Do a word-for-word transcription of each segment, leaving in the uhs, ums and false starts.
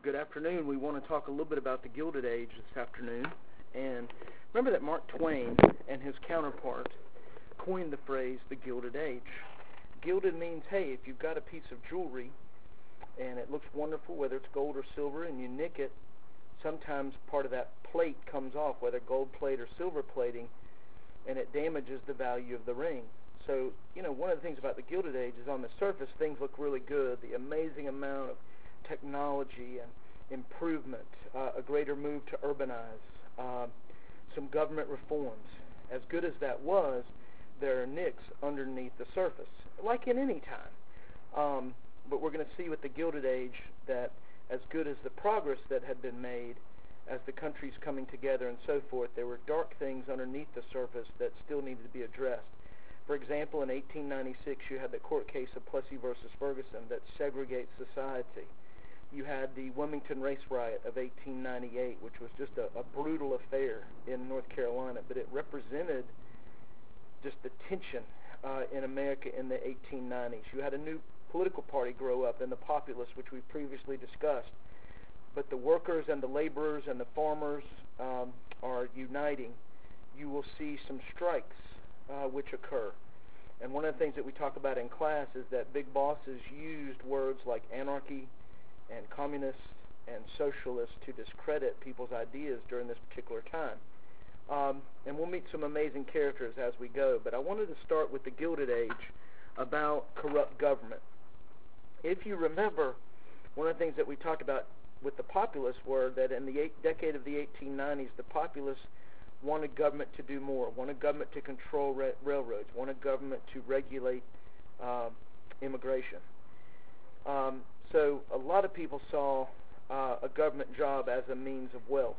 good afternoon. We want to talk a little bit about the Gilded Age this afternoon. And remember that Mark Twain and his counterpart coined the phrase the Gilded Age. Gilded means, hey, if you've got a piece of jewelry and it looks wonderful, whether it's gold or silver, and you nick it, sometimes part of that plate comes off, whether gold plate or silver plating, and it damages the value of the ring. So, you know, one of the things about the Gilded Age is on the surface things look really good, the amazing amount of technology and improvement, uh, a greater move to urbanize, uh, some government reforms. As good as that was, there are nicks underneath the surface, like in any time. Um, but we're going to see with the Gilded Age that as good as the progress that had been made as the country's coming together and so forth, there were dark things underneath the surface that still needed to be addressed. For example, in eighteen ninety-six, you had the court case of Plessy versus Ferguson that segregates society. You had the Wilmington Race Riot of eighteen ninety-eight, which was just a, a brutal affair in North Carolina, but it represented just the tension uh, in America in the eighteen nineties. You had a new political party grow up in the Populists, which we previously discussed. But the workers and the laborers and the farmers um, are uniting. You will see some strikes uh, which occur. And one of the things that we talk about in class is that big bosses used words like anarchy and communist and socialist to discredit people's ideas during this particular time. Um, and we'll meet some amazing characters as we go. But I wanted to start with the Gilded Age about corrupt government. If you remember, one of the things that we talked about with the Populists were that in the eight, decade of the eighteen nineties, the Populists wanted government to do more, wanted government to control ra- railroads, wanted government to regulate uh, immigration. Um, so a lot of people saw uh, a government job as a means of wealth.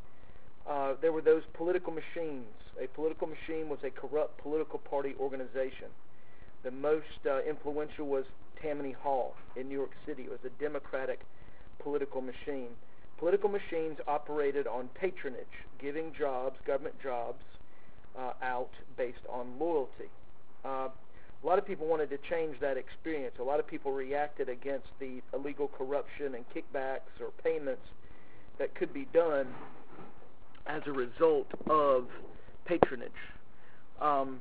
Uh, there were those political machines. A political machine was a corrupt political party organization. The most uh, influential was Tammany Hall in New York City. It was a Democratic political machine. Political machines operated on patronage, giving jobs, government jobs, uh, out based on loyalty. Uh, a lot of people wanted to change that experience. A lot of people reacted against the illegal corruption and kickbacks or payments that could be done as a result of patronage. Um,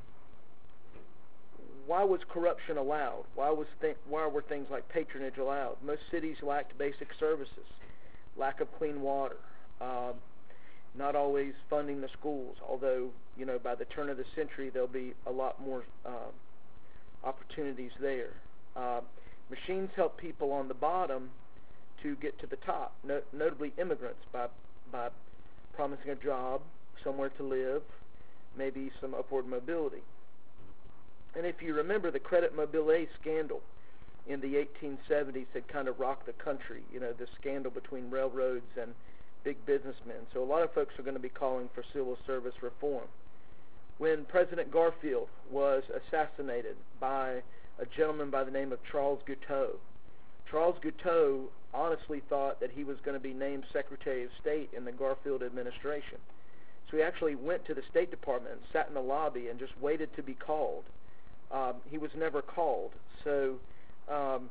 why was corruption allowed? Why was th- why were things like patronage allowed? Most cities lacked basic services, lack of clean water, um, not always funding the schools, although, you know, by the turn of the century there'll be a lot more uh, opportunities there. Uh, machines help people on the bottom to get to the top, no- notably immigrants, by by promising a job, somewhere to live, maybe some upward mobility. And if you remember, the Credit Mobile scandal in the eighteen seventies had kind of rocked the country, you know, the scandal between railroads and big businessmen. So a lot of folks are going to be calling for civil service reform. When President Garfield was assassinated by a gentleman by the name of Charles Guiteau, Charles Guiteau honestly thought that he was going to be named Secretary of State in the Garfield administration. So he actually went to the State Department and sat in the lobby and just waited to be called. Um, he was never called. So um,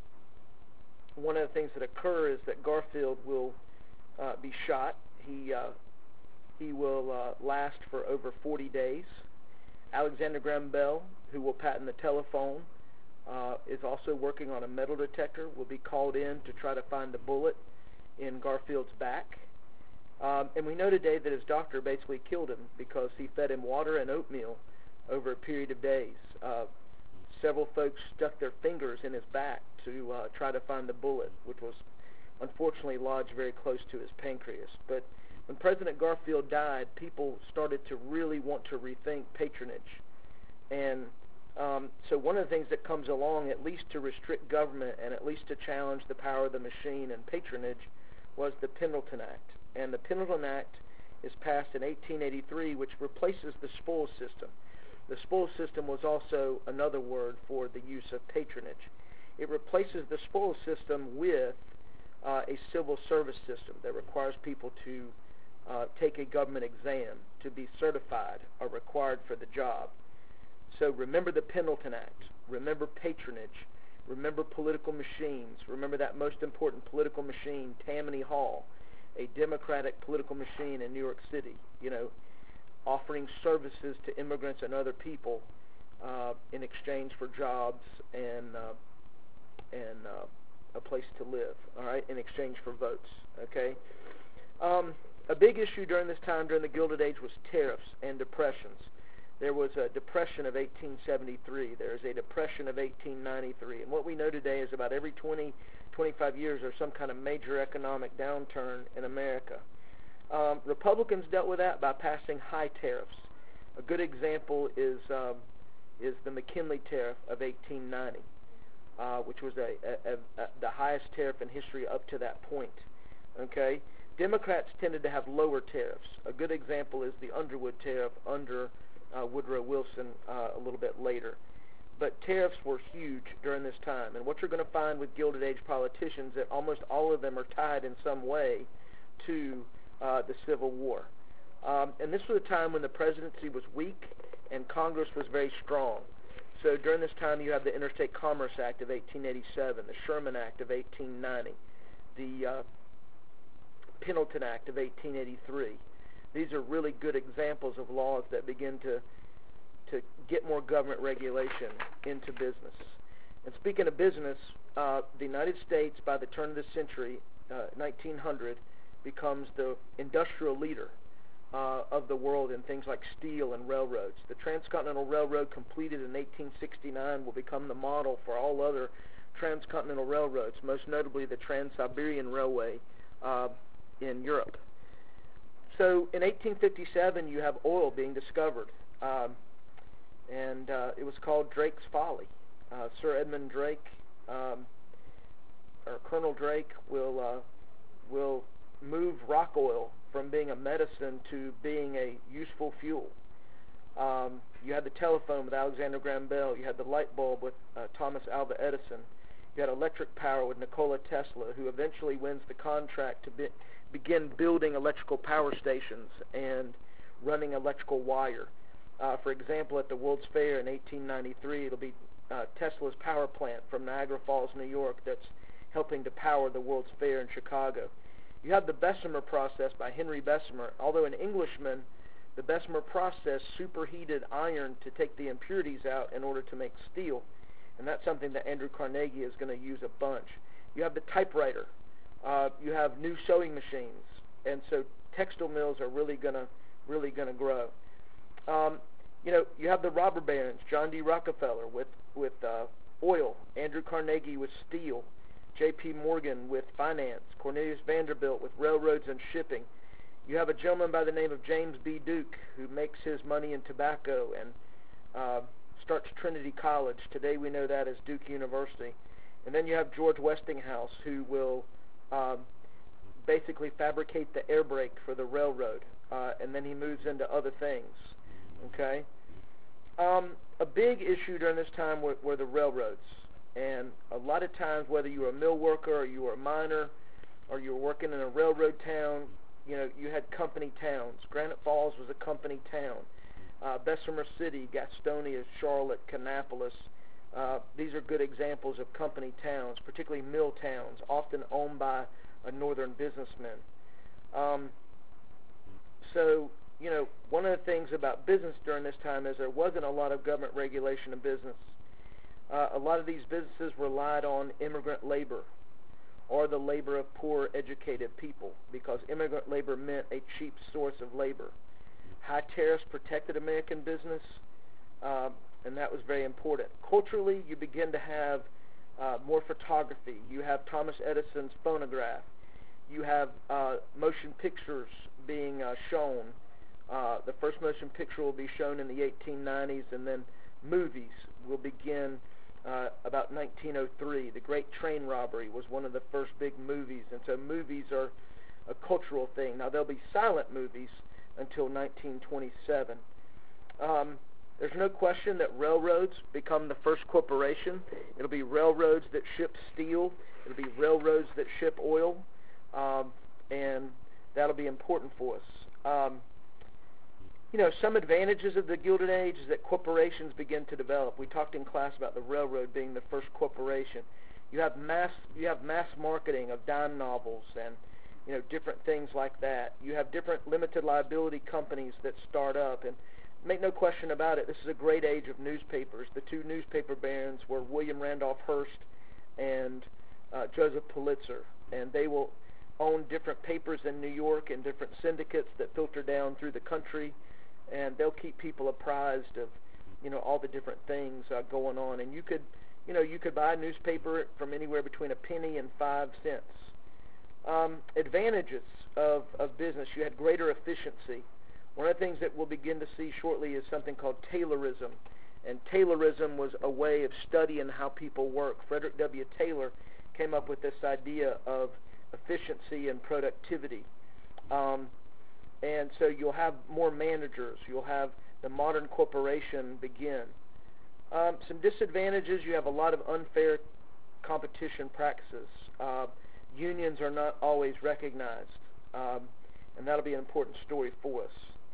one of the things that occur is that Garfield will uh, be shot. He uh, he will uh, last for over forty days. Alexander Graham Bell, who will patent the telephone, uh, is also working on a metal detector, will be called in to try to find the bullet in Garfield's back. Um, and we know today that his doctor basically killed him because he fed him water and oatmeal over a period of days. Uh, several folks stuck their fingers in his back to uh, try to find the bullet, which was unfortunately lodged very close to his pancreas. But when President Garfield died, people started to really want to rethink patronage. And um, so one of the things that comes along, at least to restrict government and at least to challenge the power of the machine and patronage, was the Pendleton Act. And the Pendleton Act is passed in eighteen eighty-three, which replaces the spoils system. The spoils system was also another word for the use of patronage. It replaces the spoils system with uh, a civil service system that requires people to uh, take a government exam to be certified or required for the job. So remember the Pendleton Act. Remember patronage. Remember political machines. Remember that most important political machine, Tammany Hall, a Democratic political machine in New York City, you know, offering services to immigrants and other people uh, in exchange for jobs and uh, and uh, a place to live, all right, in exchange for votes, okay? Um, a big issue during this time, during the Gilded Age, was tariffs and depressions. There was a depression of eighteen seventy-three. There's a depression of eighteen ninety-three. And what we know today is about every twenty, twenty-five years there's some kind of major economic downturn in America. Um, Republicans dealt with that by passing high tariffs. A good example is um, is the McKinley Tariff of eighteen ninety, uh, which was a, a, a, a, the highest tariff in history up to that point. Okay, Democrats tended to have lower tariffs. A good example is the Underwood Tariff under uh, Woodrow Wilson uh, a little bit later. But tariffs were huge during this time, and what you're going to find with Gilded Age politicians that almost all of them are tied in some way to uh, the Civil War. Um, and this was a time when the presidency was weak and Congress was very strong. So during this time you have the Interstate Commerce Act of eighteen eighty-seven, the Sherman Act of eighteen ninety, the uh, Pendleton Act of eighteen eighty-three. These are really good examples of laws that begin to to get more government regulation into business. And speaking of business, uh, the United States, by the turn of the century, uh, nineteen hundred, becomes the industrial leader uh, of the world in things like steel and railroads. The Transcontinental Railroad, completed in eighteen sixty-nine, will become the model for all other transcontinental railroads, most notably the Trans-Siberian Railway uh, in Europe. So in eighteen fifty-seven, you have oil being discovered, um, and uh, it was called Drake's Folly. Uh, Sir Edmund Drake, um, or Colonel Drake, will uh, will move rock oil from being a medicine to being a useful fuel. Um, you had the telephone with Alexander Graham Bell. You had the light bulb with uh, Thomas Alva Edison. You had electric power with Nikola Tesla, who eventually wins the contract to be begin building electrical power stations and running electrical wire. Uh, for example, at the World's Fair in eighteen ninety-three, it'll be uh, Tesla's power plant from Niagara Falls, New York, that's helping to power the World's Fair in Chicago. You have the Bessemer process by Henry Bessemer. Although an Englishman, the Bessemer process superheated iron to take the impurities out in order to make steel, and that's something that Andrew Carnegie is going to use a bunch. You have the typewriter. Uh, you have new sewing machines, and so textile mills are really gonna, really gonna grow. Um, you know, you have the robber barons, John D. Rockefeller with with uh, oil, Andrew Carnegie with steel, J P. Morgan with finance, Cornelius Vanderbilt with railroads and shipping. You have a gentleman by the name of James B. Duke who makes his money in tobacco and uh, starts Trinity College. Today we know that as Duke University. And then you have George Westinghouse, who will Um, basically fabricate the air brake for the railroad, uh, and then he moves into other things. Okay, um, a big issue during this time were, were the railroads, and a lot of times, whether you were a mill worker or you were a miner or you were working in a railroad town, you know, you had company towns. Granite Falls was a company town. Uh, Bessemer City, Gastonia, Charlotte, Kannapolis. Uh, these are good examples of company towns, particularly mill towns, often owned by a northern businessman. Um, so, you know, one of the things about business during this time is there wasn't a lot of government regulation of business. Uh, a lot of these businesses relied on immigrant labor or the labor of poor, educated people, because immigrant labor meant a cheap source of labor. High tariffs protected American business. Uh, and that was very important. Culturally, you begin to have uh, more photography. You have Thomas Edison's phonograph. You have uh, motion pictures being uh, shown. Uh, the first motion picture will be shown in the eighteen nineties, and then movies will begin uh, about nineteen oh three. The Great Train Robbery was one of the first big movies, and so movies are a cultural thing. Now, there'll be silent movies until nineteen twenty-seven. Um, There's no question that railroads become the first corporation. It'll be railroads that ship steel. It'll be railroads that ship oil, um, and that'll be important for us. Um, You know, some advantages of the Gilded Age is that corporations begin to develop. We talked in class about the railroad being the first corporation. You have mass, you have mass marketing of dime novels and, you know, different things like that. You have different limited liability companies that start up, and make no question about it, this is a great age of newspapers. The two newspaper barons were William Randolph Hearst and uh, Joseph Pulitzer, and they will own different papers in New York and different syndicates that filter down through the country, and they'll keep people apprised of, you know, all the different things uh, going on. And you could, you know, you could buy a newspaper from anywhere between a penny and five cents. Um, advantages of, of business: you had greater efficiency. One of the things that we'll begin to see shortly is something called Taylorism. And Taylorism was a way of studying how people work. Frederick W. Taylor came up with this idea of efficiency and productivity. Um, and so you'll have more managers. You'll have the modern corporation begin. Um, some disadvantages: you have a lot of unfair competition practices. Uh, unions are not always recognized. Um, and that'll be an important story for us.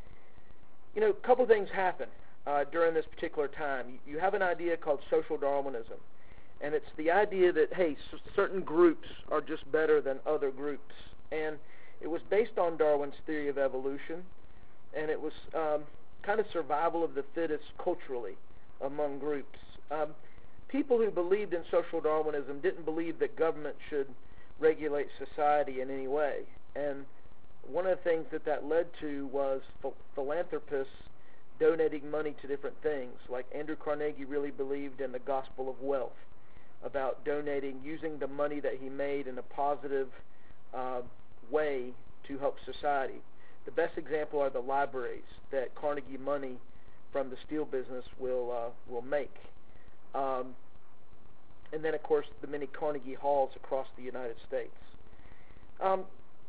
You know, a couple of things happen uh, during this particular time. You, you have an idea called social Darwinism, and it's the idea that, hey, s- certain groups are just better than other groups. And it was based on Darwin's theory of evolution, and it was um, kind of survival of the fittest culturally among groups. Um, people who believed in social Darwinism didn't believe that government should regulate society in any way. And one of the things that that led to was ph- philanthropists donating money to different things. Like Andrew Carnegie really believed in the gospel of wealth, about donating, using the money that he made in a positive uh, way to help society. The best example are the libraries that Carnegie money from the steel business will uh, will make. Um, and then, of course, the many Carnegie Halls across the United States. Um,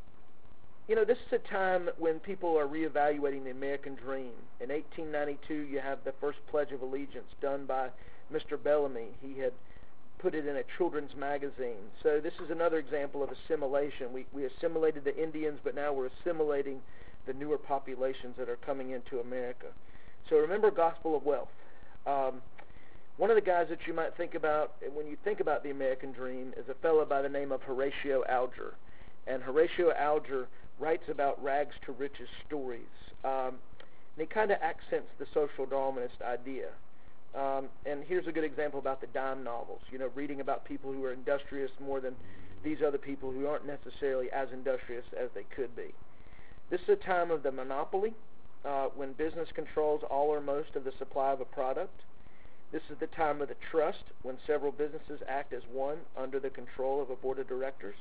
You know, this is a time when people are reevaluating the American dream. In eighteen ninety-two, you have the first Pledge of Allegiance done by Mister Bellamy. He had put it in a children's magazine. So this is another example of assimilation. We, we assimilated the Indians, but now we're assimilating the newer populations that are coming into America. So remember Gospel of Wealth. Um, one of the guys that you might think about when you think about the American dream is a fellow by the name of Horatio Alger. And Horatio Alger writes about rags to riches stories. Um, and he kind of accents the social Darwinist idea. Um, and here's a good example about the dime novels, you know, reading about people who are industrious more than these other people who aren't necessarily as industrious as they could be. This is a time of the monopoly, uh, when business controls all or most of the supply of a product. This is the time of the trust, when several businesses act as one under the control of a board of directors.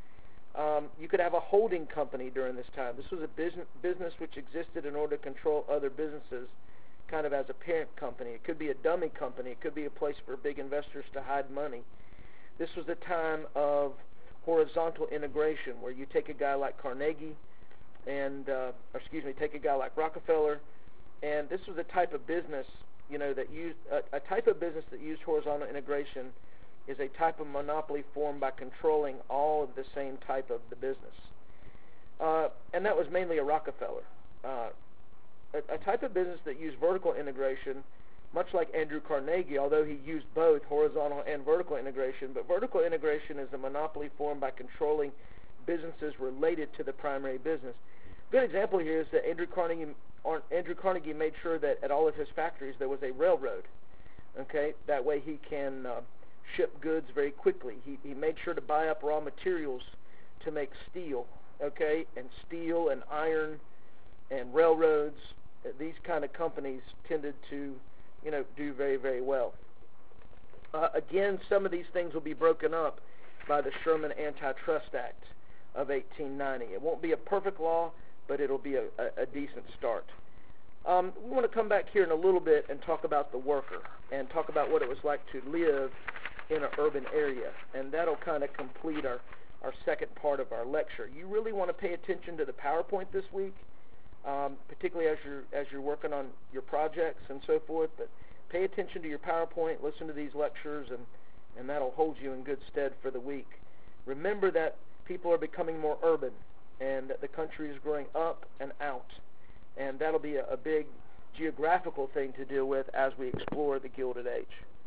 Um, you could have a holding company during this time. This was a business, business which existed in order to control other businesses, kind of as a parent company. It could be a dummy company. It could be a place for big investors to hide money. This was a time of horizontal integration, where you take a guy like Carnegie and, uh, or excuse me, take a guy like Rockefeller, and this was a type of business, you know, that used a, a type of business that used horizontal integration is a type of monopoly formed by controlling all of the same type of the business. Uh, and that was mainly a Rockefeller. Uh, a, a type of business that used vertical integration, much like Andrew Carnegie, although he used both horizontal and vertical integration, but vertical integration is a monopoly formed by controlling businesses related to the primary business. A good example here is that Andrew Carnegie, or Andrew Carnegie made sure that at all of his factories there was a railroad. Okay, that way he can uh, ship goods very quickly. He, he made sure to buy up raw materials to make steel, okay, and steel and iron and railroads. These kind of companies tended to, you know, do very, very well. Uh, again, some of these things will be broken up by the Sherman Antitrust Act of eighteen ninety. It won't be a perfect law, but it'll be a, a, a decent start. Um, we want to come back here in a little bit and talk about the worker and talk about what it was like to live in an urban area, and that'll kind of complete our, our second part of our lecture. You really want to pay attention to the PowerPoint this week, um, particularly as you're, as you're working on your projects and so forth, but pay attention to your PowerPoint, listen to these lectures, and, and that'll hold you in good stead for the week. Remember that people are becoming more urban, and that the country is growing up and out. And that'll be a, a big geographical thing to deal with as we explore the Gilded Age.